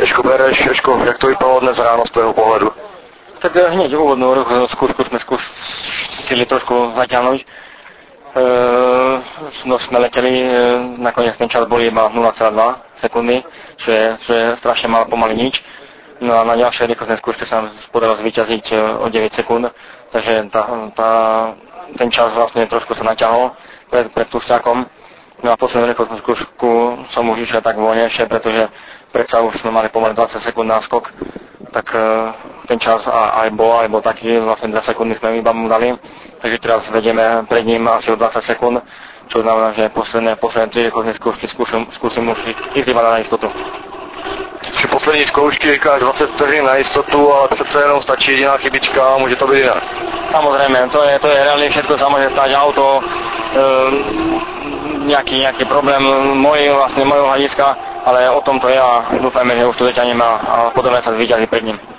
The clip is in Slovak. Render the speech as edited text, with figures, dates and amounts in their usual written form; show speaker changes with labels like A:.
A: Ješko, bereš, Ješko, jak to vypadalo dnes ráno z tvého pohledu?
B: Tak hneď úvodnú skúšku sme skúsili trošku zaťahnuť. Sme leteli, nakoniec ten čas bol iba 0,2 sekundy, čo je strašne malo, pomaly nič. No a na ďalšej rýchlostnej skúške sa nám podarilo zvíťaziť o 9 sekúnd, takže ten čas vlastne trošku sa naťahol pred Tušťákom. No a poslednú rýchlostnú skúšku som už išiel tak voľnejšie, pretože predsa už sme mali pomaly 20 sekúnd náskok, tak ten čas aj bol taký, vlastne 2 sekundy sme iba mu dali, takže teraz vedieme pred ním asi o 20 sekúnd, čo znamená, že posledné 3 rýchlostné skúšky skúsim už ísť iba na istotu.
A: Při poslední zkoušky říkáš 20 vteřin na jistotu, ale přece jenom stačí jediná chybička a může to být jinak.
B: Samozrejme, to je reálne všetko, sa môže stať auto, nejaký problém mojho hľadiska, ale o tom to je a dúfajme, že už to dotiahneme a podobne sa zvíťazí pred ním.